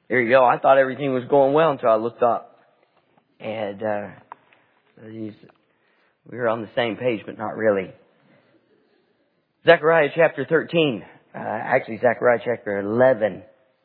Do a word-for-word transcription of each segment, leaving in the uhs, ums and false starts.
There you go. I thought everything was going well until I looked up. And uh, these, we were on the same page, but not really. Zechariah chapter thirteen. Uh, actually, Zechariah chapter eleven.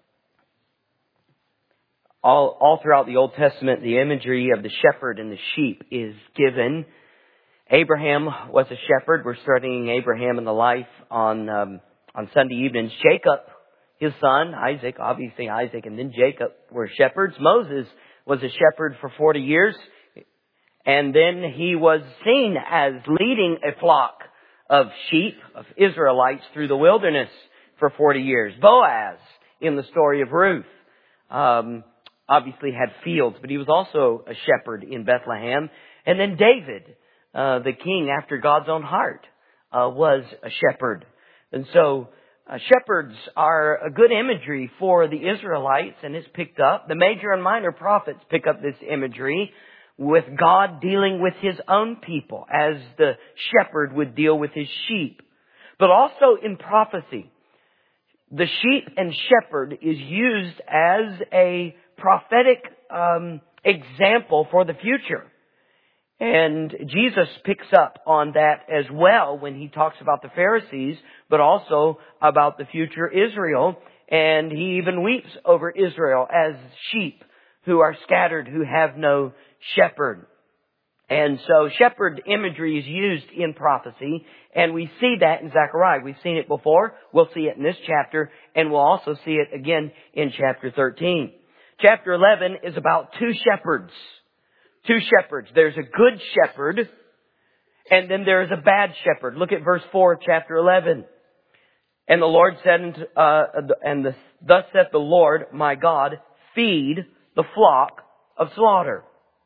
All, all throughout the Old Testament, the imagery of the shepherd and the sheep is given. Abraham was a shepherd. We're studying Abraham and the life on um, on Sunday evenings. Jacob, his son, Isaac, obviously Isaac, and then Jacob were shepherds. Moses was a shepherd for forty years. And then he was seen as leading a flock of sheep, of Israelites, through the wilderness for forty years. Boaz, in the story of Ruth, um, obviously had fields, but he was also a shepherd in Bethlehem. And then David, uh, the king after God's own heart, uh, was a shepherd. And so uh, shepherds are a good imagery for the Israelites, and it's picked up. The major and minor prophets pick up this imagery with God dealing with His own people as the shepherd would deal with his sheep. But also in prophecy, the sheep and shepherd is used as a prophetic um, example for the future. And Jesus picks up on that as well when He talks about the Pharisees, but also about the future Israel. And He even weeps over Israel as sheep who are scattered, who have no shepherd. And so shepherd imagery is used in prophecy, and we see that in Zechariah. We've seen it before, we'll see it in this chapter, and we'll also see it again in chapter thirteen. Chapter eleven is about two shepherds. Two shepherds. There's a good shepherd, and then there is a bad shepherd. Look at verse four of chapter eleven. And the Lord said, unto, uh, and the, thus saith the Lord, my God, feed the flock of slaughter.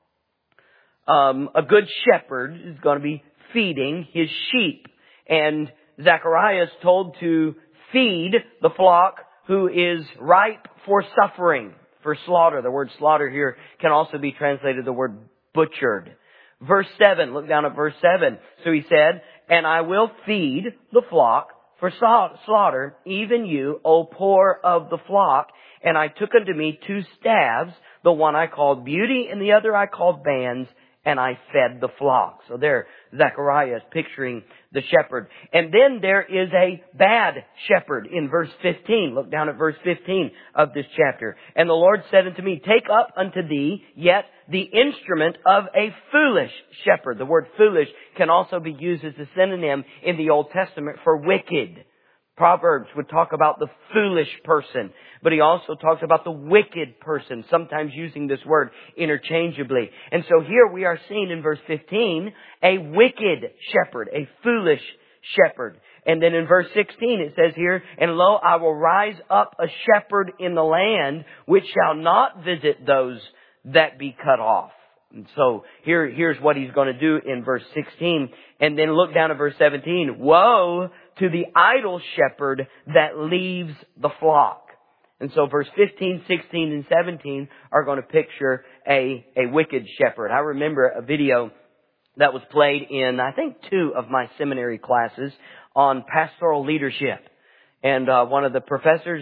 Um, a good shepherd is going to be feeding his sheep. And Zechariah is told to feed the flock who is ripe for suffering, for slaughter. The word slaughter here can also be translated the word butchered. Verse seven, look down at verse seven. So he said, and I will feed the flock for slaughter, even you, O poor of the flock. And I took unto me two staves, the one I called beauty and the other I called bands, and I fed the flock. So there, Zechariah is picturing the shepherd. And then there is a bad shepherd in verse fifteen. Look down at verse fifteen of this chapter. And the Lord said unto me, take up unto thee yet the instrument of a foolish shepherd. The word foolish can also be used as a synonym in the Old Testament for wicked. Proverbs would talk about the foolish person, but he also talks about the wicked person, sometimes using this word interchangeably. And so here we are seeing in verse fifteen, a wicked shepherd, a foolish shepherd. And then in verse sixteen it says here, and lo, I will rise up a shepherd in the land, which shall not visit those that be cut off. And so here, here's what he's going to do in verse sixteen. And then look down at verse seventeen. Woe to the idle shepherd that leaves the flock. And so verse fifteen, sixteen, and seventeen are going to picture a, a wicked shepherd. I remember a video that was played in, I think, two of my seminary classes on pastoral leadership. And uh, one of the professors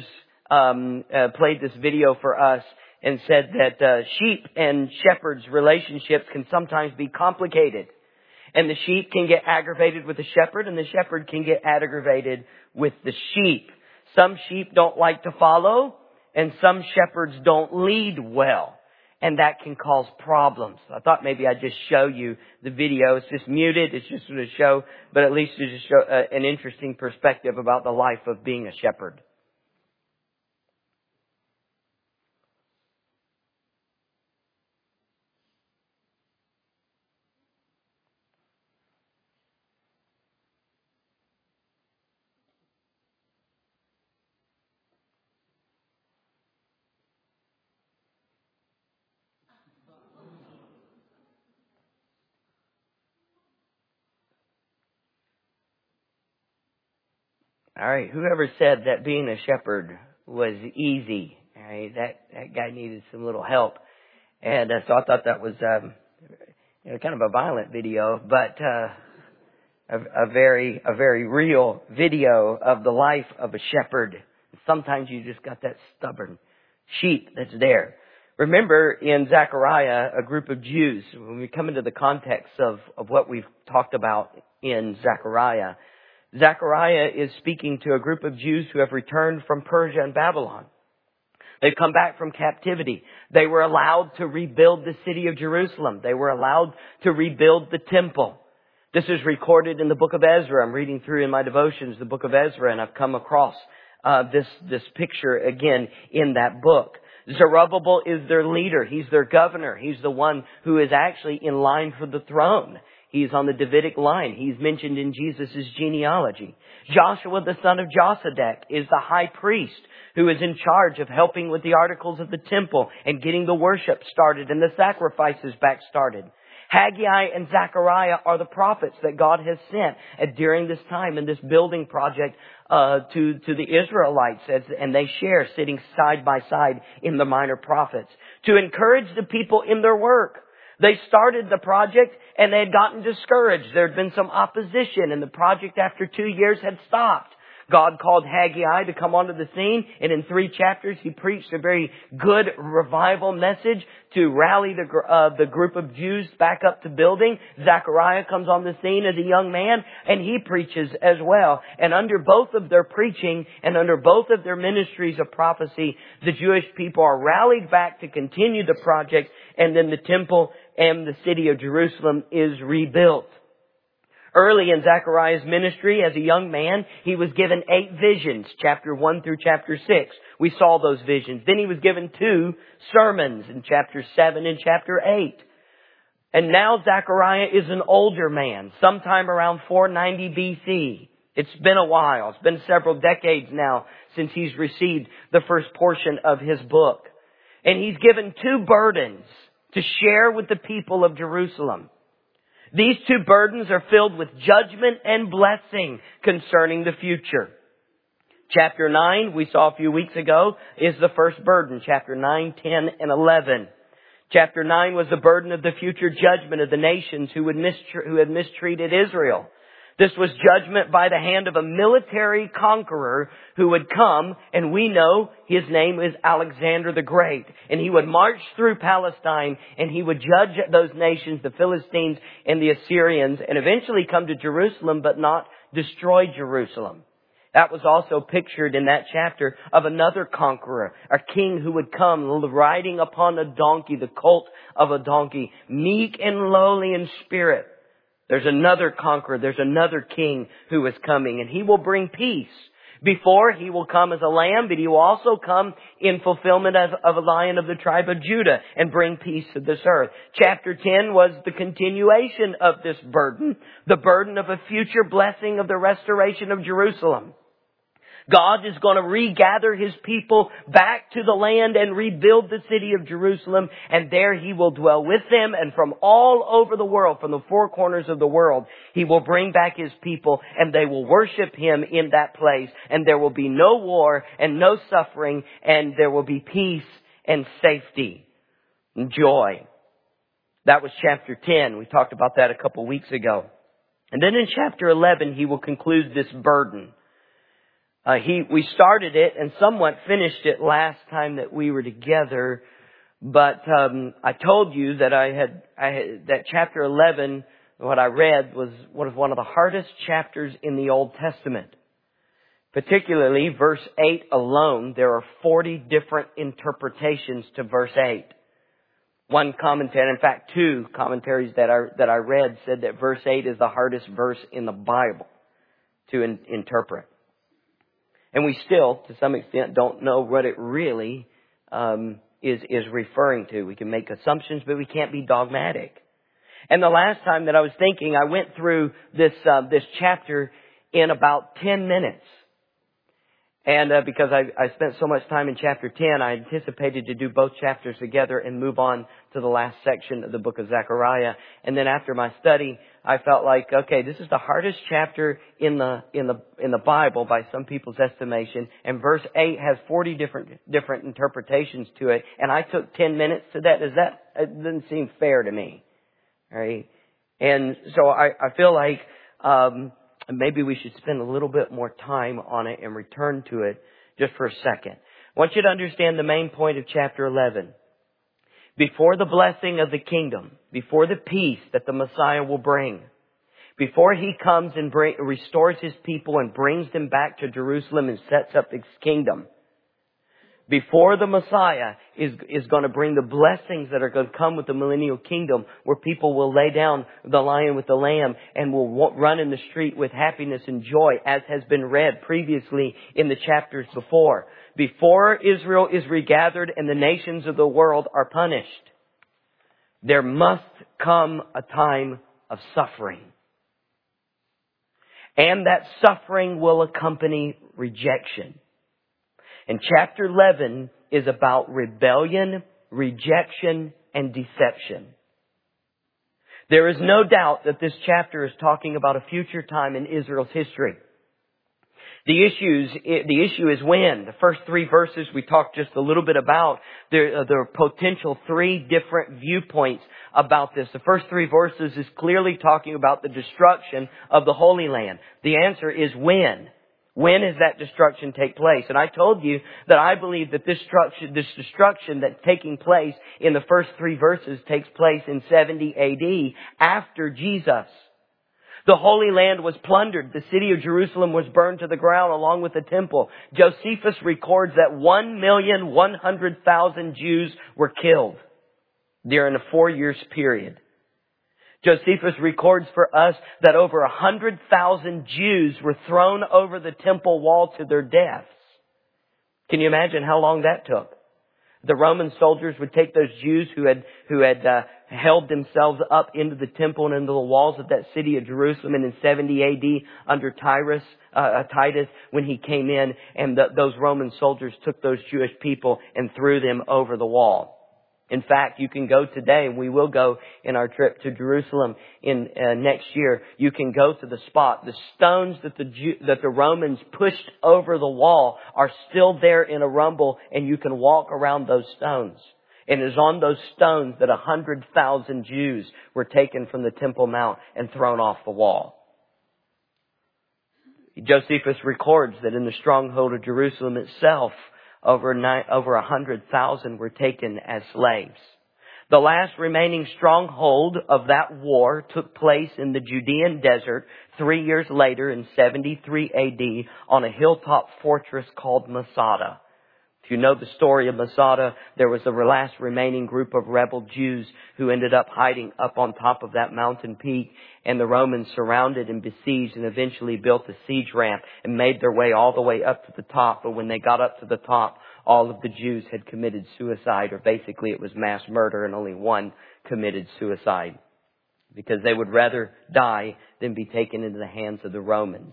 um, uh, played this video for us and said that uh, sheep and shepherds' relationships can sometimes be complicated. And the sheep can get aggravated with the shepherd, and the shepherd can get aggravated with the sheep. Some sheep don't like to follow, and some shepherds don't lead well. And that can cause problems. I thought maybe I'd just show you the video. It's just muted. It's just to show, but at least to just show uh, an interesting perspective about the life of being a shepherd. All right, whoever said that being a shepherd was easy, all right, that, that guy needed some little help. And uh, so I thought that was um, you know, kind of a violent video, but uh, a, a very a very real video of the life of a shepherd. Sometimes you just got that stubborn sheep that's there. Remember in Zechariah, a group of Jews, when we come into the context of, of what we've talked about in Zechariah, Zechariah is speaking to a group of Jews who have returned from Persia and Babylon. They've come back from captivity. They were allowed to rebuild the city of Jerusalem. They were allowed to rebuild the temple. This is recorded in the book of Ezra. I'm reading through in my devotions the book of Ezra, and I've come across uh, this, this picture again in that book. Zerubbabel is their leader. He's their governor. He's the one who is actually in line for the throne. He's on the Davidic line. He's mentioned in Jesus' genealogy. Joshua, the son of Josedek, is the high priest who is in charge of helping with the articles of the temple and getting the worship started and the sacrifices back started. Haggai and Zechariah are the prophets that God has sent during this time in this building project uh, to, to the Israelites, as, and they share sitting side by side in the minor prophets to encourage the people in their work. They started the project and they had gotten discouraged. There had been some opposition and the project after two years had stopped. God called Haggai to come onto the scene, and in three chapters he preached a very good revival message to rally the uh, the group of Jews back up to building. Zechariah comes on the scene as a young man, and he preaches as well. And under both of their preaching and under both of their ministries of prophecy, the Jewish people are rallied back to continue the project, and then the temple and the city of Jerusalem is rebuilt. Early in Zechariah's ministry as a young man, he was given eight visions, chapter one through chapter six. We saw those visions. Then he was given two sermons in chapter seven and chapter eight. And now Zechariah is an older man, sometime around four ninety B C. It's been a while. It's been several decades now since he's received the first portion of his book. And he's given two burdens to share with the people of Jerusalem. These two burdens are filled with judgment and blessing concerning the future. Chapter nine, we saw a few weeks ago, is the first burden. Chapter nine, ten, and eleven. Chapter nine was the burden of the future judgment of the nations who would mistre- who had mistreated Israel. This was judgment by the hand of a military conqueror who would come, and we know his name is Alexander the Great. And he would march through Palestine, and he would judge those nations, the Philistines and the Assyrians, and eventually come to Jerusalem, but not destroy Jerusalem. That was also pictured in that chapter of another conqueror, a king who would come riding upon a donkey, the colt of a donkey, meek and lowly in spirit. There's another conqueror, there's another king who is coming, and he will bring peace. Before, he will come as a lamb, but he will also come in fulfillment of, of a lion of the tribe of Judah and bring peace to this earth. Chapter ten was the continuation of this burden, the burden of a future blessing of the restoration of Jerusalem. God is going to regather His people back to the land and rebuild the city of Jerusalem, and there He will dwell with them, and from all over the world, from the four corners of the world, He will bring back His people, and they will worship Him in that place, and there will be no war and no suffering, and there will be peace and safety and joy. That was chapter ten. We talked about that a couple weeks ago. And then in chapter eleven, He will conclude this burden. Uh, he, we started it and somewhat finished it last time that we were together, but um, I told you that I had, I had that chapter eleven, what I read was was one of the hardest chapters in the Old Testament. Particularly verse eight alone, there are forty different interpretations to verse eight. One commentary, in fact, two commentaries that I that I read said that verse eight is the hardest verse in the Bible to in, interpret. And we still, to some extent, don't know what it really um, is is referring to. We can make assumptions, but we can't be dogmatic. And the last time that I was thinking, I went through this uh, this chapter in about ten minutes. And uh, because I, I spent so much time in chapter ten, I anticipated to do both chapters together and move on to the last section of the book of Zechariah. And then after my study, I felt like, okay, this is the hardest chapter in the in the in the Bible by some people's estimation. And verse eight has forty different different interpretations to it. And I took ten minutes to that. Does that it doesn't seem fair to me, right? And so I, I feel like. Um, And maybe we should spend a little bit more time on it and return to it just for a second. I want you to understand the main point of chapter eleven. Before the blessing of the kingdom, before the peace that the Messiah will bring, before He comes and bring, restores His people and brings them back to Jerusalem and sets up His kingdom, before the Messiah is, is going to bring the blessings that are going to come with the millennial kingdom, where people will lay down the lion with the lamb and will run in the street with happiness and joy, as has been read previously in the chapters before. Before Israel is regathered and the nations of the world are punished, there must come a time of suffering. And that suffering will accompany rejection. And chapter eleven is about rebellion, rejection, and deception. There is no doubt that this chapter is talking about a future time in Israel's history. The issues, the issue is when. The first three verses we talked just a little bit about. There, there are potential three different viewpoints about this. The first three verses is clearly talking about the destruction of the Holy Land. The answer is when. When does that destruction take place? And I told you that I believe that this destruction, this destruction that's taking place in the first three verses takes place in seventy A D after Jesus. The Holy Land was plundered. The city of Jerusalem was burned to the ground along with the temple. Josephus records that one million one hundred thousand Jews were killed during a four years period. Josephus records for us that over one hundred thousand Jews were thrown over the temple wall to their deaths. Can you imagine how long that took? The Roman soldiers would take those Jews who had who had uh, held themselves up into the temple and into the walls of that city of Jerusalem, and in seventy A D under Tyrus, uh, Titus, when he came in, and the, those Roman soldiers took those Jewish people and threw them over the wall. In fact, you can go today, and we will go in our trip to Jerusalem in uh, next year. You can go to the spot. The stones that the Jew, that the Romans pushed over the wall are still there in a rumble, and you can walk around those stones. And it is on those stones that a hundred thousand Jews were taken from the Temple Mount and thrown off the wall. Josephus records that in the stronghold of Jerusalem itself, Over nine, over a hundred thousand were taken as slaves. The last remaining stronghold of that war took place in the Judean desert three years later in seventy-three A D on a hilltop fortress called Masada. If you know the story of Masada, there was the last remaining group of rebel Jews who ended up hiding up on top of that mountain peak, and the Romans surrounded and besieged and eventually built a siege ramp and made their way all the way up to the top. But when they got up to the top, all of the Jews had committed suicide, or basically it was mass murder, and only one committed suicide because they would rather die than be taken into the hands of the Romans.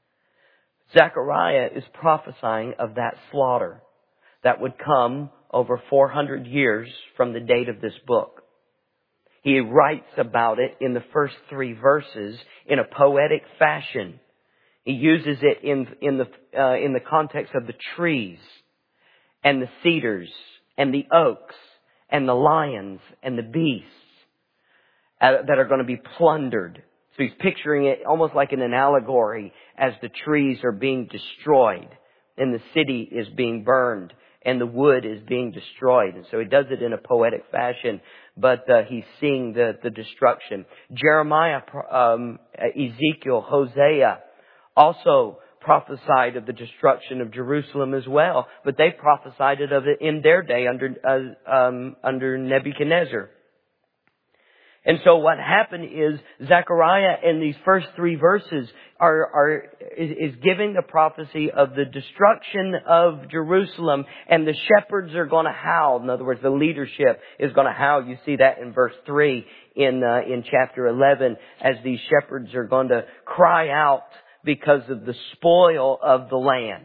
Zechariah is prophesying of that slaughter that would come over four hundred years from the date of this book. He writes about it in the first three verses in a poetic fashion. He uses it in, in the, uh, in the context of the trees and the cedars and the oaks and the lions and the beasts uh, that are going to be plundered. So he's picturing it almost like in an allegory as the trees are being destroyed and the city is being burned and the wood is being destroyed. And so he does it in a poetic fashion, but uh, he's seeing the, the destruction. Jeremiah, um, Ezekiel, Hosea also prophesied of the destruction of Jerusalem as well, but they prophesied it of it in their day under uh, um, under Nebuchadnezzar. And so what happened is Zechariah in these first three verses are, are is, is giving the prophecy of the destruction of Jerusalem, and the shepherds are going to howl. In other words, the leadership is going to howl. You see that in verse three in uh, in chapter eleven, as these shepherds are going to cry out because of the spoil of the land.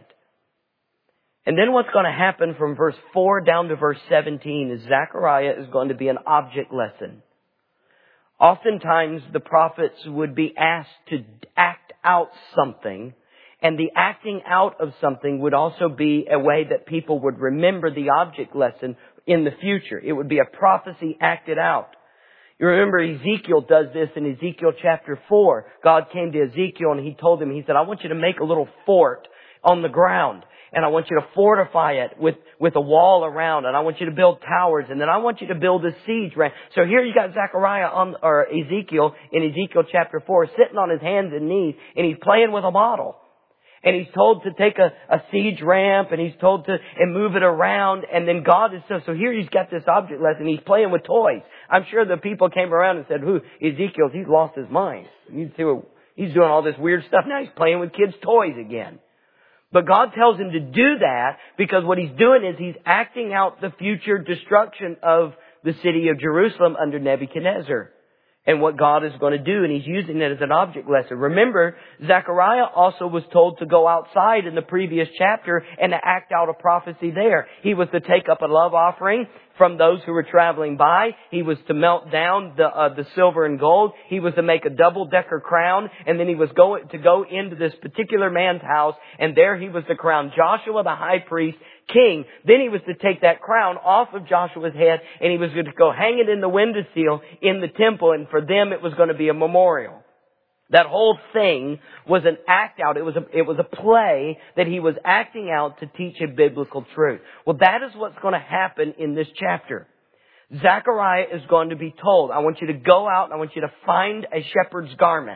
And then what's going to happen from verse four down to verse seventeen is Zechariah is going to be an object lesson. Oftentimes the prophets would be asked to act out something, and the acting out of something would also be a way that people would remember the object lesson in the future. It would be a prophecy acted out. You remember Ezekiel does this in Ezekiel chapter four. God came to Ezekiel and he told him, he said, I want you to make a little fort on the ground. And I want you to fortify it with, with a wall around. And I want you to build towers. And then I want you to build a siege ramp. So here you got Zechariah on, or Ezekiel in Ezekiel chapter four sitting on his hands and knees. And he's playing with a model. And he's told to take a, a siege ramp, and he's told to and move it around. And then God is so, so here he's got this object lesson. He's playing with toys. I'm sure the people came around and said, who, Ezekiel, he's lost his mind. You see what, he's doing all this weird stuff. Now he's playing with kids' toys again. But God tells him to do that because what he's doing is he's acting out the future destruction of the city of Jerusalem under Nebuchadnezzar. And what God is going to do, and he's using it as an object lesson. Remember, Zechariah also was told to go outside in the previous chapter and to act out a prophecy there. He was to take up a love offering from those who were traveling by. He was to melt down the uh, the silver and gold. He was to make a double-decker crown, and then he was going to go into this particular man's house, and there he was to crown Joshua, the high priest, king. Then he was to take that crown off of Joshua's head, and he was going to go hang it in the windowsill in the temple, and for them it was going to be a memorial. That whole thing was an act out. It was a, it was a play that he was acting out to teach a biblical truth. Well, that is what's going to happen in this chapter. Zechariah is going to be told, I want you to go out and I want you to find a shepherd's garment.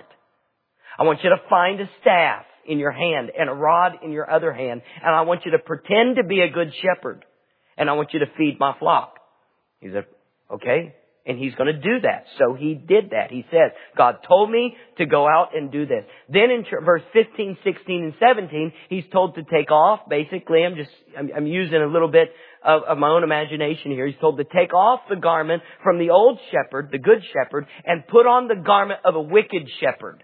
I want you to find a staff in your hand and a rod in your other hand. And I want you to pretend to be a good shepherd. And I want you to feed my flock. He said, okay. And he's going to do that. So he did that. He says, God told me to go out and do this. Then in verse fifteen, sixteen, and seventeen, he's told to take off. Basically, I'm just, I'm, I'm using a little bit of, of my own imagination here. He's told to take off the garment from the old shepherd, the good shepherd, and put on the garment of a wicked shepherd.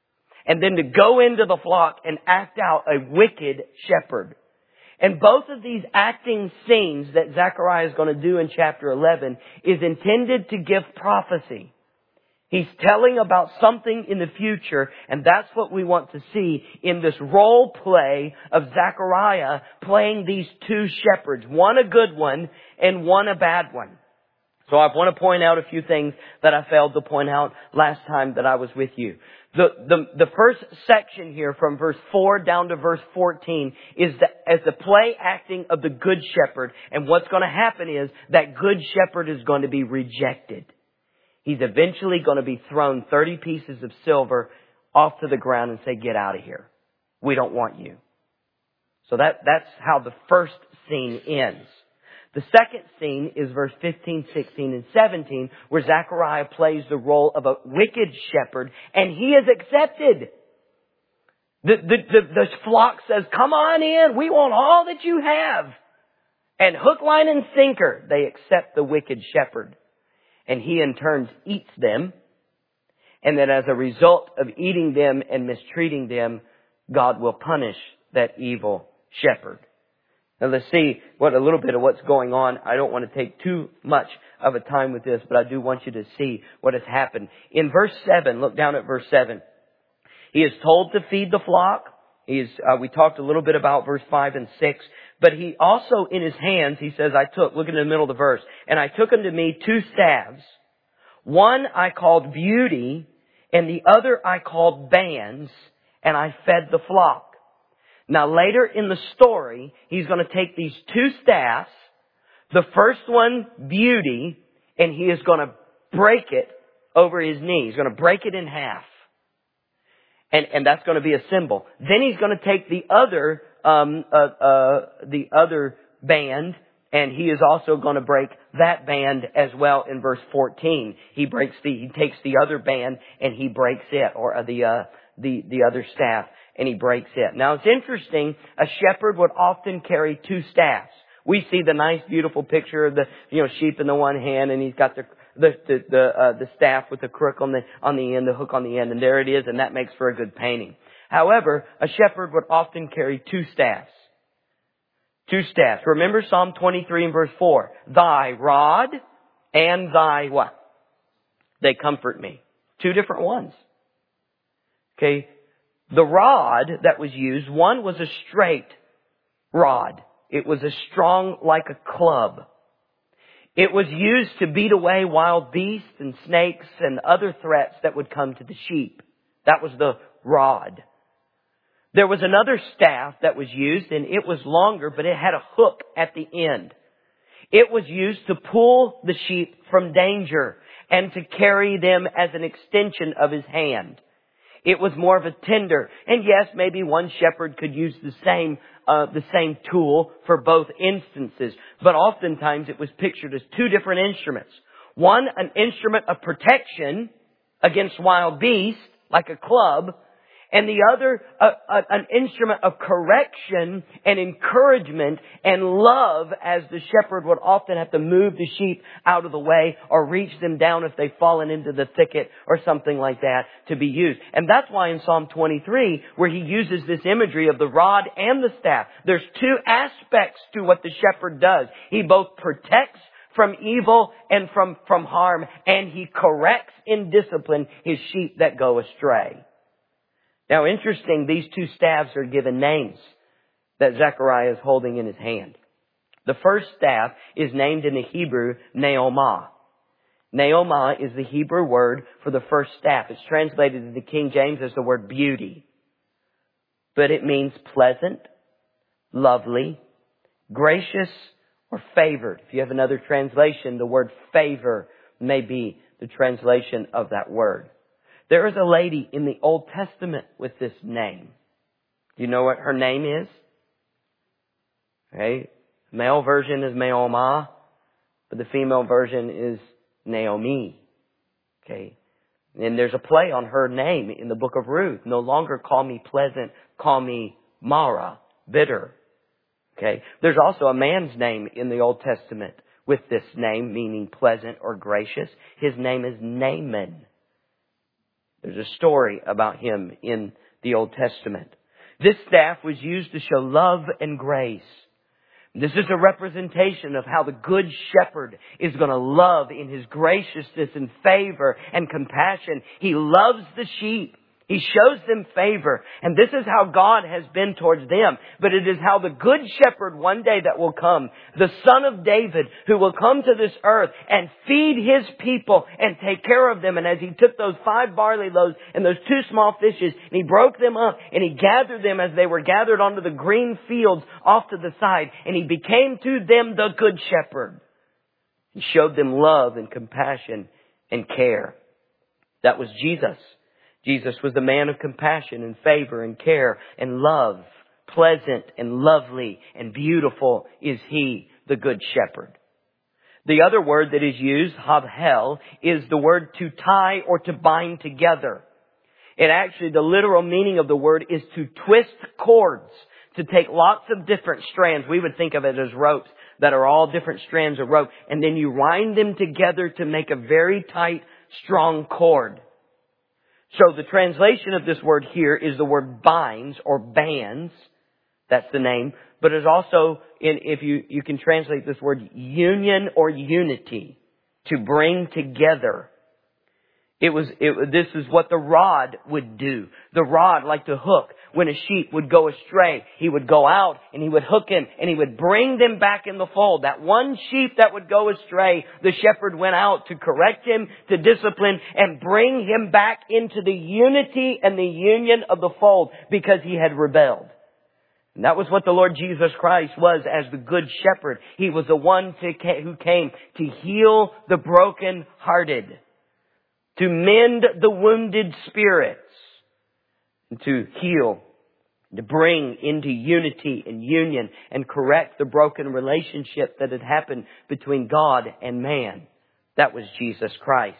And then to go into the flock and act out a wicked shepherd. And both of these acting scenes that Zechariah is going to do in chapter eleven is intended to give prophecy. He's telling about something in the future, and that's what we want to see in this role play of Zechariah playing these two shepherds, one a good one and one a bad one. So I want to point out a few things that I failed to point out last time that I was with you. The, the, the first section here from verse four down to verse fourteen is the, as the play acting of the good shepherd. And what's going to happen is that good shepherd is going to be rejected. He's eventually going to be thrown thirty pieces of silver off to the ground and say, get out of here. We don't want you. So that, that's how the first scene ends. The second scene is verse fifteen, sixteen, and seventeen, where Zechariah plays the role of a wicked shepherd, and he is accepted. The, the, the, the flock says, come on in, we want all that you have. And hook, line, and sinker, they accept the wicked shepherd. And he in turn eats them. And then as a result of eating them and mistreating them, God will punish that evil shepherd. Now let's see what a little bit of what's going on. I don't want to take too much of a time with this, but I do want you to see what has happened. In verse seven, look down at verse seven. He is told to feed the flock. He is, uh, we talked a little bit about verse five and six, but he also in his hands, he says, I took, look in the middle of the verse, and I took unto me two staves. One I called Beauty, and the other I called Bands, and I fed the flock. Now later in the story, he's going to take these two staffs, the first one, Beauty, and he is going to break it over his knee. He's going to break it in half. And, and that's going to be a symbol. Then he's going to take the other, um, uh, uh, the other band, and he is also going to break that band as well in verse fourteen. He breaks the, he takes the other band and he breaks it, or uh, the, uh, the, the other staff. And he breaks it. Now it's interesting, a shepherd would often carry two staffs. We see the nice, beautiful picture of the, you know, sheep in the one hand, and he's got the, the, the, the, uh, the staff with the crook on the, on the end, the hook on the end, and there it is, and that makes for a good painting. However, a shepherd would often carry two staffs. Two staffs. Remember Psalm twenty-three and verse four. Thy rod and thy what? They comfort me. Two different ones. Okay. The rod that was used, one was a straight rod. It was as strong like a club. It was used to beat away wild beasts and snakes and other threats that would come to the sheep. That was the rod. There was another staff that was used, and it was longer, but it had a hook at the end. It was used to pull the sheep from danger and to carry them as an extension of his hand. It was more of a tender. And yes, maybe one shepherd could use the same, uh, the same tool for both instances. But oftentimes it was pictured as two different instruments. One, an instrument of protection against wild beasts, like a club. And the other, a, a, an instrument of correction and encouragement and love, as the shepherd would often have to move the sheep out of the way or reach them down if they've fallen into the thicket or something like that to be used. And that's why in Psalm twenty-three, where he uses this imagery of the rod and the staff, there's two aspects to what the shepherd does. He both protects from evil and from, from harm, and he corrects in discipline his sheep that go astray. Now, interesting, these two staffs are given names that Zechariah is holding in his hand. The first staff is named in the Hebrew Neomah. Neomah is the Hebrew word for the first staff. It's translated in the King James as the word beauty. But it means pleasant, lovely, gracious, or favored. If you have another translation, the word favor may be the translation of that word. There is a lady in the Old Testament with this name. Do you know what her name is? Okay. Male version is Meomah, but the female version is Naomi. Okay. And there's a play on her name in the book of Ruth. No longer call me pleasant, call me Mara, bitter. Okay. There's also a man's name in the Old Testament with this name, meaning pleasant or gracious. His name is Naaman. There's a story about him in the Old Testament. This staff was used to show love and grace. This is a representation of how the Good Shepherd is going to love in his graciousness and favor and compassion. He loves the sheep. He shows them favor. And this is how God has been towards them. But it is how the Good Shepherd one day that will come, the Son of David, who will come to this earth and feed his people and take care of them. And as he took those five barley loaves and those two small fishes, and he broke them up and he gathered them as they were gathered onto the green fields off to the side. And he became to them the Good Shepherd. He showed them love and compassion and care. That was Jesus. Jesus was the man of compassion and favor and care and love. Pleasant and lovely and beautiful is he, the Good Shepherd. The other word that is used, havhel, is the word to tie or to bind together. It actually, the literal meaning of the word is to twist cords, to take lots of different strands. We would think of it as ropes that are all different strands of rope. And then you wind them together to make a very tight, strong cord. So the translation of this word here is the word binds or bands. That's the name. But it's also, in, if you, you can translate this word union or unity, to bring together. It was, it, this is what the rod would do. The rod, like the hook, when a sheep would go astray, he would go out and he would hook him and he would bring them back in the fold. That one sheep that would go astray, the shepherd went out to correct him, to discipline, and bring him back into the unity and the union of the fold because he had rebelled. And that was what the Lord Jesus Christ was as the Good Shepherd. He was the one to, who came to heal the broken-hearted, to mend the wounded spirits, and to heal, to bring into unity and union and correct the broken relationship that had happened between God and man. That was Jesus Christ.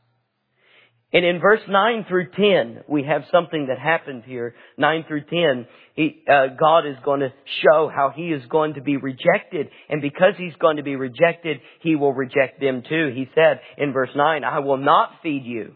And in verse nine through ten, we have something that happened here. nine through ten, he, uh, God is going to show how He is going to be rejected. And because He's going to be rejected, He will reject them too. He said in verse nine, I will not feed you.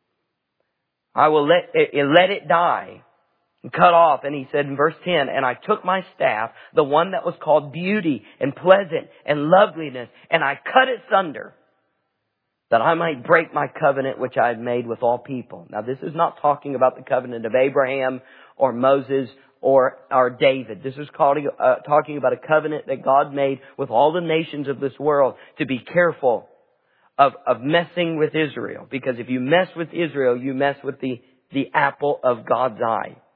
I will let it, let it die and cut off. And He said in verse ten, and I took my staff, the one that was called beauty and pleasant and loveliness, and I cut it sunder, that I might break my covenant which I had made with all people. Now this is not talking about the covenant of Abraham or Moses or, or David. This is calling, uh, talking about a covenant that God made with all the nations of this world to be careful of, of messing with Israel. Because if you mess with Israel, you mess with the, the apple of God's eye.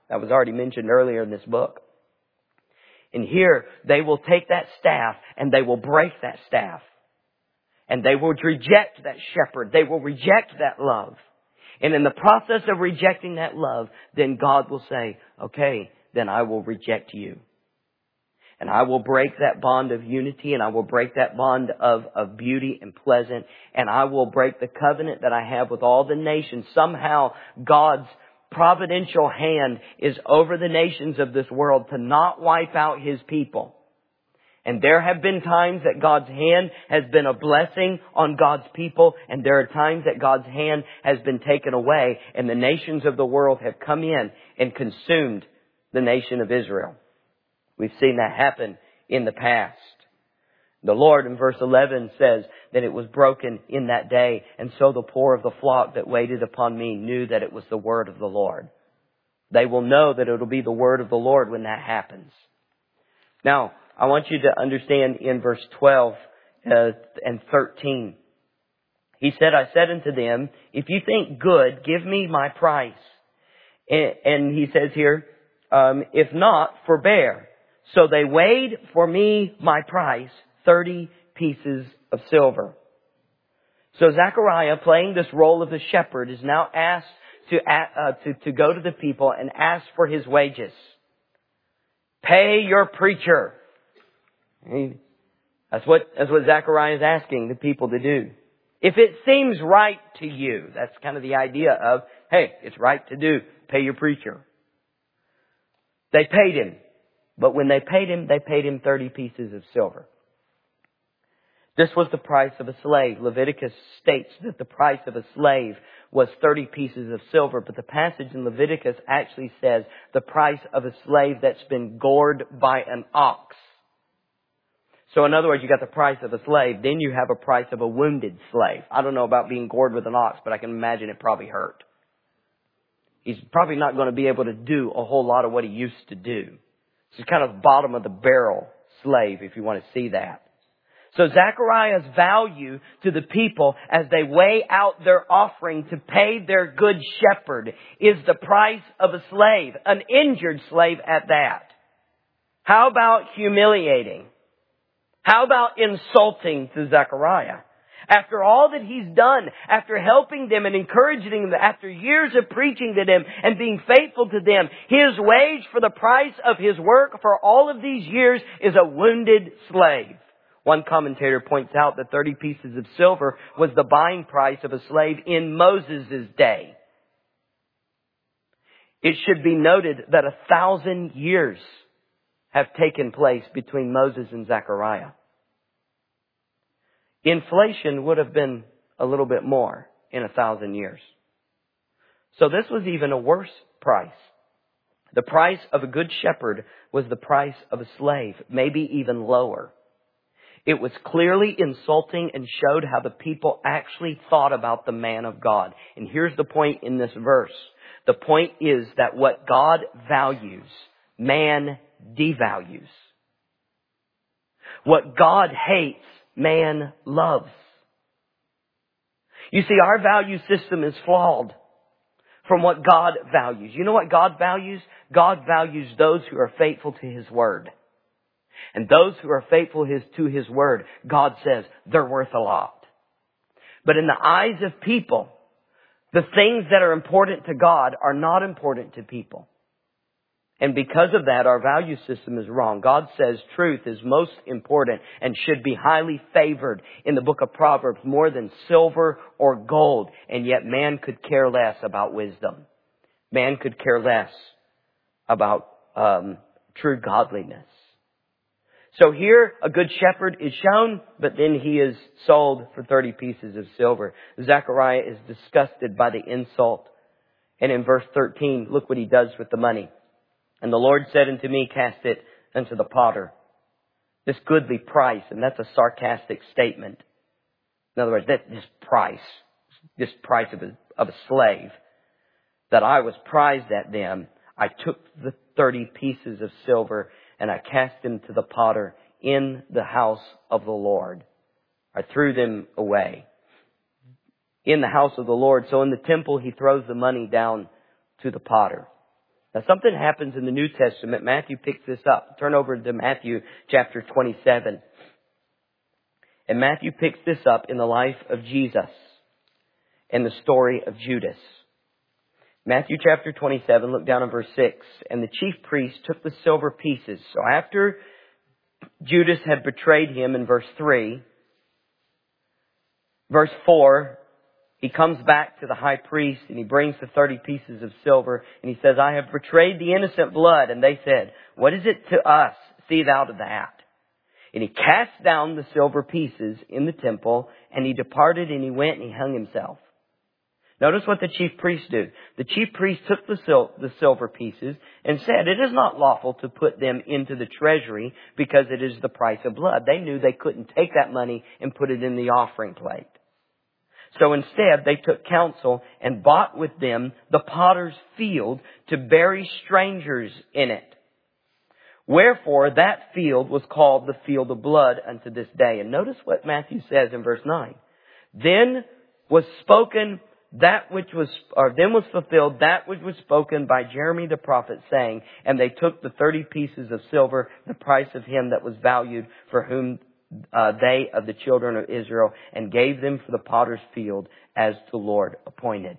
That was already mentioned earlier in this book. And here, they will take that staff and they will break that staff. And they will reject that shepherd. They will reject that love. And in the process of rejecting that love, then God will say, okay, then I will reject you. And I will break that bond of unity, and I will break that bond of, of beauty and pleasant, and I will break the covenant that I have with all the nations. Somehow God's providential hand is over the nations of this world to not wipe out His people. And there have been times that God's hand has been a blessing on God's people, and there are times that God's hand has been taken away, and the nations of the world have come in and consumed the nation of Israel. We've seen that happen in the past. The Lord in verse eleven says that it was broken in that day, and so the poor of the flock that waited upon me knew that it was the word of the Lord. They will know that it will be the word of the Lord when that happens. Now, I want you to understand in verse twelve uh, and thirteen. He said, I said unto them, if you think good, give me my price. And, and he says here, um, if not, forbear. So they weighed for me my price, thirty pieces of silver. So Zechariah, playing this role of the shepherd, is now asked to, uh, to, to go to the people and ask for his wages. Pay your preacher. That's what, that's what Zechariah is asking the people to do. If it seems right to you, that's kind of the idea of, hey, it's right to do, pay your preacher. They paid him. But when they paid him, they paid him thirty pieces of silver. This was the price of a slave. Leviticus states that the price of a slave was thirty pieces of silver. But the passage in Leviticus actually says the price of a slave that's been gored by an ox. So in other words, you got the price of a slave. Then you have a price of a wounded slave. I don't know about being gored with an ox, but I can imagine it probably hurt. He's probably not going to be able to do a whole lot of what he used to do. It's kind of bottom of the barrel slave, if you want to see that. So Zechariah's value to the people as they weigh out their offering to pay their good shepherd is the price of a slave, an injured slave at that. How about humiliating? How about insulting to Zechariah? After all that he's done, after helping them and encouraging them, after years of preaching to them and being faithful to them, his wage for the price of his work for all of these years is a wounded slave. One commentator points out that thirty pieces of silver was the buying price of a slave in Moses' day. It should be noted that a thousand years have taken place between Moses and Zechariah. Inflation would have been a little bit more in a thousand years. So this was even a worse price. The price of a good shepherd was the price of a slave, maybe even lower. It was clearly insulting and showed how the people actually thought about the man of God. And here's the point in this verse. The point is that what God values, man devalues. What God hates, man loves. You see, our value system is flawed from what God values. You know what God values? God values those who are faithful to His Word. And those who are faithful his, to His Word, God says they're worth a lot. But in the eyes of people, the things that are important to God are not important to people. And because of that, our value system is wrong. God says truth is most important and should be highly favored in the book of Proverbs more than silver or gold. And yet man could care less about wisdom. Man could care less about um, true godliness. So here a good shepherd is shown, but then he is sold for thirty pieces of silver. Zechariah is disgusted by the insult. And in verse thirteen, look what he does with the money. And the Lord said unto me, cast it unto the potter. This goodly price, and that's a sarcastic statement. In other words, that this price, this price of a, of a slave, that I was prized at them, I took the thirty pieces of silver and I cast them to the potter in the house of the Lord. I threw them away. In the house of the Lord. So in the temple, he throws the money down to the potter. Now something happens in the New Testament. Matthew picks this up. Turn over to Matthew chapter twenty-seven. And Matthew picks this up in the life of Jesus and the story of Judas. Matthew chapter twenty-seven, look down in verse six. And the chief priest took the silver pieces. So after Judas had betrayed him in verse three, verse four, he comes back to the high priest and he brings the thirty pieces of silver and he says, I have betrayed the innocent blood. And they said, what is it to us? See thou to that. And he cast down the silver pieces in the temple and he departed and he went and he hung himself. Notice what the chief priests do. The chief priest took the, sil- the silver pieces and said, it is not lawful to put them into the treasury because it is the price of blood. They knew they couldn't take that money and put it in the offering plate. So instead, they took counsel and bought with them the potter's field to bury strangers in it. Wherefore, that field was called the field of blood unto this day. And notice what Matthew says in verse nine. Then was spoken that which was, or then was fulfilled that which was spoken by Jeremy the prophet, saying, and they took the thirty pieces of silver, the price of him that was valued, for whom Uh, they of the children of Israel, and gave them for the potter's field as the Lord appointed.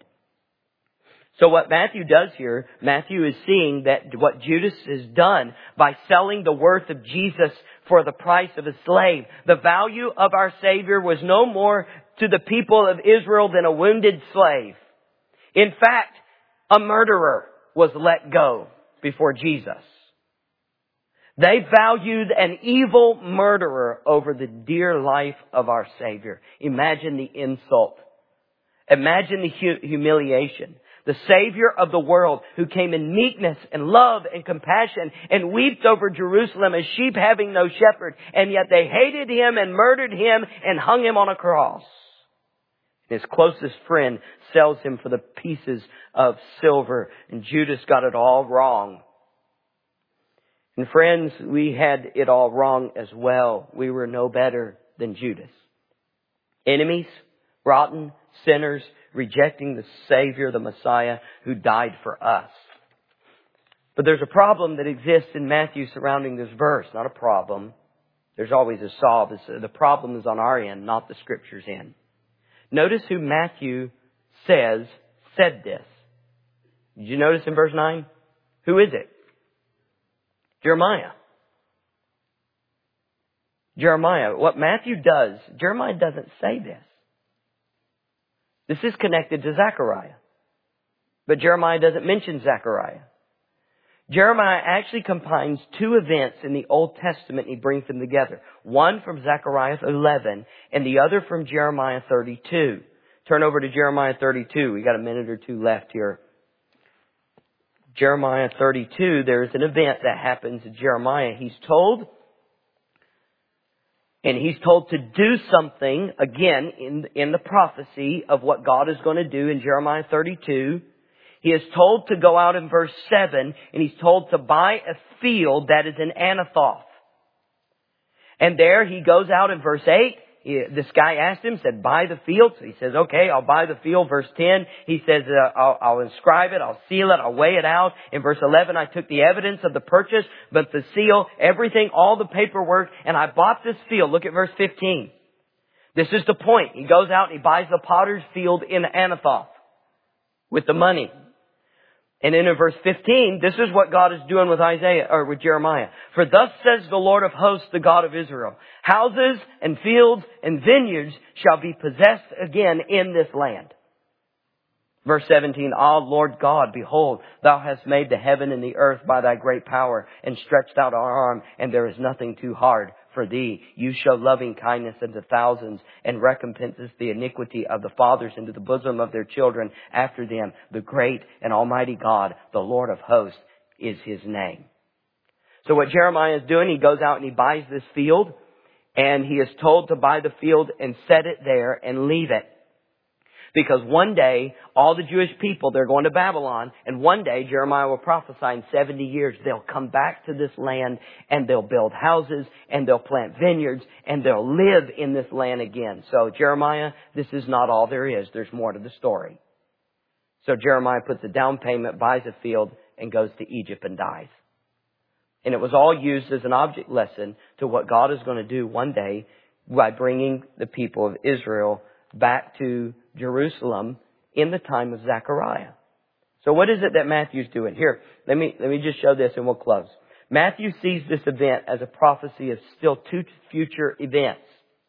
So what Matthew does here, Matthew is seeing that what Judas has done by selling the worth of Jesus for the price of a slave. The value of our Savior was no more to the people of Israel than a wounded slave. In fact, a murderer was let go before Jesus. They valued an evil murderer over the dear life of our Savior. Imagine the insult. Imagine the hu- humiliation. The Savior of the world who came in meekness and love and compassion and wept over Jerusalem as sheep having no shepherd. And yet they hated him and murdered him and hung him on a cross. His closest friend sells him for the pieces of silver. And Judas got it all wrong. And friends, we had it all wrong as well. We were no better than Judas. Enemies, rotten, sinners, rejecting the Savior, the Messiah, who died for us. But there's a problem that exists in Matthew surrounding this verse. Not a problem. There's always a solve. The problem is on our end, not the Scripture's end. Notice who Matthew says said this. Did you notice in verse nine? Who is it? Jeremiah. Jeremiah. What Matthew does, Jeremiah doesn't say this. This is connected to Zechariah. But Jeremiah doesn't mention Zechariah. Jeremiah actually combines two events in the Old Testament and he brings them together. One from Zechariah eleven and the other from Jeremiah thirty-two. Turn over to Jeremiah thirty-two. We got a minute or two left here. Jeremiah thirty-two, there's an event that happens to Jeremiah. He's told, and he's told to do something, again, in, in the prophecy of what God is going to do in Jeremiah thirty-two. He is told to go out in verse seven, and he's told to buy a field that is in Anathoth. And there he goes out in verse eight. He, this guy asked him, said, buy the field. So he says, okay, I'll buy the field. Verse ten, he says, uh, I'll, I'll inscribe it, I'll seal it, I'll weigh it out. In verse eleven, I took the evidence of the purchase, but the seal, everything, all the paperwork, and I bought this field. Look at verse fifteen. This is the point. He goes out and he buys the potter's field in Anathoth with the money. And then in verse fifteen, this is what God is doing with Isaiah, or with Jeremiah. For thus says the Lord of hosts, the God of Israel, houses and fields and vineyards shall be possessed again in this land. Verse seventeen, Ah, Lord God, behold, thou hast made the heaven and the earth by thy great power and stretched out our arm, and there is nothing too hard for thee. You show loving kindness unto thousands and recompensest the iniquity of the fathers into the bosom of their children after them. The great and almighty God, the Lord of hosts, is his name. So what Jeremiah is doing, he goes out and he buys this field, and he is told to buy the field and set it there and leave it. Because one day, all the Jewish people, they're going to Babylon. And one day, Jeremiah will prophesy in seventy years, they'll come back to this land and they'll build houses and they'll plant vineyards and they'll live in this land again. So Jeremiah, this is not all there is. There's more to the story. So Jeremiah puts a down payment, buys a field, and goes to Egypt and dies. And it was all used as an object lesson to what God is going to do one day by bringing the people of Israel back to Jerusalem in the time of Zechariah. So what is it that Matthew's doing? Here, let me, let me just show this and we'll close. Matthew sees this event as a prophecy of still two future events.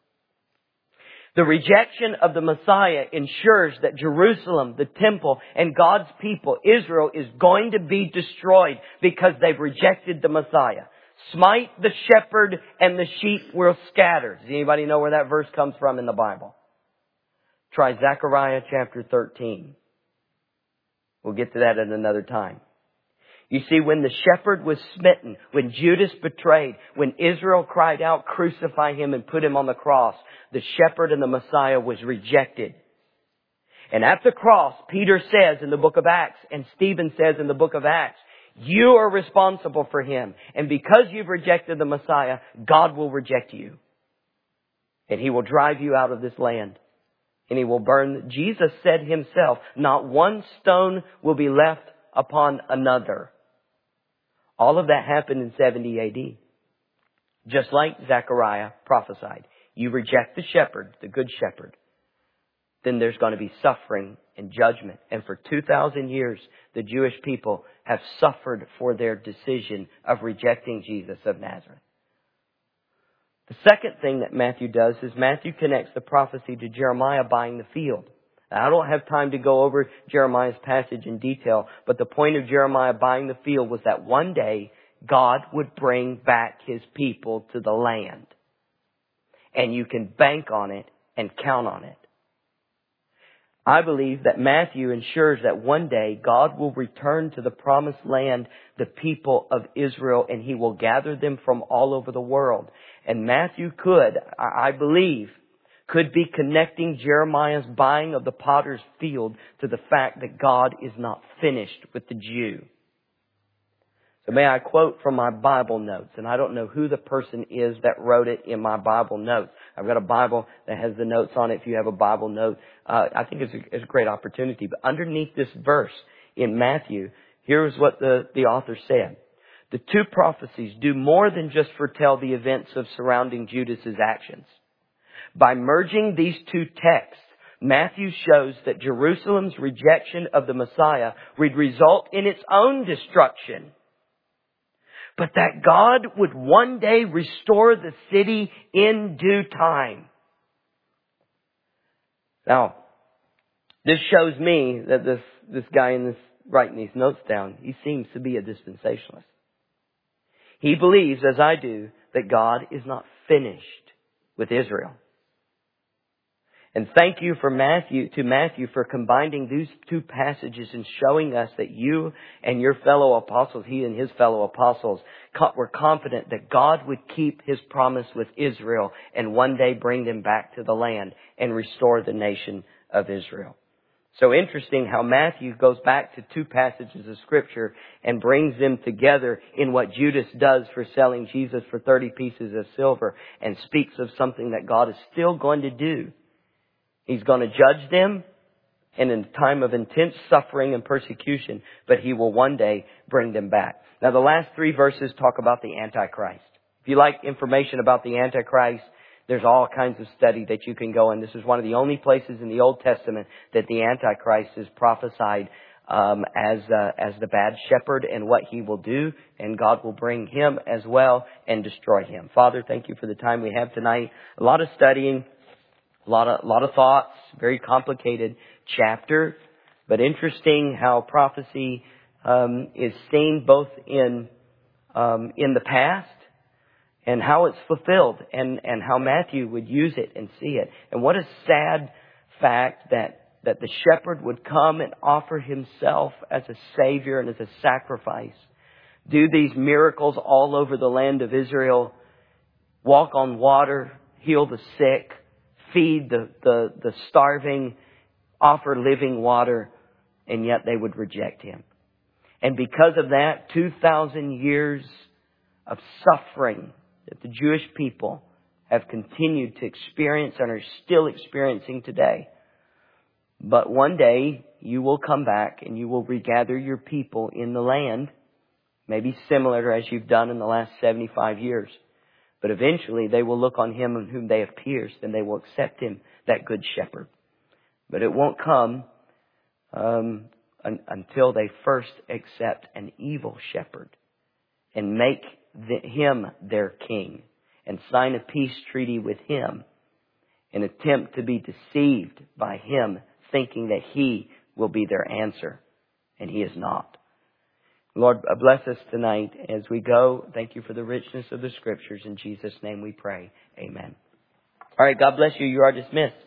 The rejection of the Messiah ensures that Jerusalem, the temple, and God's people, Israel, is going to be destroyed because they've rejected the Messiah. Smite the shepherd and the sheep will scatter. Does anybody know where that verse comes from in the Bible? Try Zechariah chapter thirteen. We'll get to that at another time. You see, when the shepherd was smitten, when Judas betrayed, when Israel cried out, crucify him and put him on the cross, the shepherd and the Messiah was rejected. And at the cross, Peter says in the book of Acts, and Stephen says in the book of Acts, you are responsible for him. And because you've rejected the Messiah, God will reject you. And He will drive you out of this land. And He will burn. Jesus said Himself, not one stone will be left upon another. All of that happened in seventy A D. Just like Zechariah prophesied. You reject the shepherd, the good shepherd, then there's going to be suffering and judgment. And for two thousand years, the Jewish people have suffered for their decision of rejecting Jesus of Nazareth. The second thing that Matthew does is Matthew connects the prophecy to Jeremiah buying the field. Now, I don't have time to go over Jeremiah's passage in detail, but the point of Jeremiah buying the field was that one day God would bring back His people to the land. And you can bank on it and count on it. I believe that Matthew ensures that one day God will return to the promised land the people of Israel, and He will gather them from all over the world. And Matthew could, I believe, could be connecting Jeremiah's buying of the potter's field to the fact that God is not finished with the Jew. So may I quote from my Bible notes, and I don't know who the person is that wrote it in my Bible notes. I've got a Bible that has the notes on it. If you have a Bible note, uh, I think it's a, it's a great opportunity. But underneath this verse in Matthew, here's what the, the author said. The two prophecies do more than just foretell the events of surrounding Judas's actions. By merging these two texts, Matthew shows that Jerusalem's rejection of the Messiah would result in its own destruction, but that God would one day restore the city in due time. Now, this shows me that this, this guy in this, writing these notes down, he seems to be a dispensationalist. He believes, as I do, that God is not finished with Israel. And thank you for Matthew, to Matthew for combining these two passages and showing us that you and your fellow apostles, he and his fellow apostles, were confident that God would keep His promise with Israel and one day bring them back to the land and restore the nation of Israel. So interesting how Matthew goes back to two passages of Scripture and brings them together in what Judas does for selling Jesus for thirty pieces of silver and speaks of something that God is still going to do. He's going to judge them in a time of intense suffering and persecution, but He will one day bring them back. Now, the last three verses talk about the Antichrist. If you like information about the Antichrist, there's all kinds of study that you can go in. This is one of the only places in the Old Testament that the Antichrist is prophesied um, as uh, as the bad shepherd and what he will do, and God will bring him as well and destroy him. Father, thank you for the time we have tonight. A lot of studying. A lot of, a lot of thoughts, very complicated chapter, but interesting how prophecy um, is seen both in um, in the past and how it's fulfilled, and, and how Matthew would use it and see it. And what a sad fact that that the shepherd would come and offer himself as a savior and as a sacrifice, do these miracles all over the land of Israel, walk on water, heal the sick, feed the, the, the starving, offer living water, and yet they would reject Him. And because of that, two thousand years of suffering that the Jewish people have continued to experience and are still experiencing today. But one day you will come back and you will regather your people in the land, maybe similar to as you've done in the last seventy-five years. But eventually they will look on Him whom they have pierced and they will accept Him, that good shepherd. But it won't come um, un- until they first accept an evil shepherd and make the, Him their king and sign a peace treaty with Him and attempt to be deceived by Him, thinking that He will be their answer. And He is not. Lord, bless us tonight as we go. Thank You for the richness of the Scriptures. In Jesus' name we pray. Amen. All right, God bless you. You are dismissed.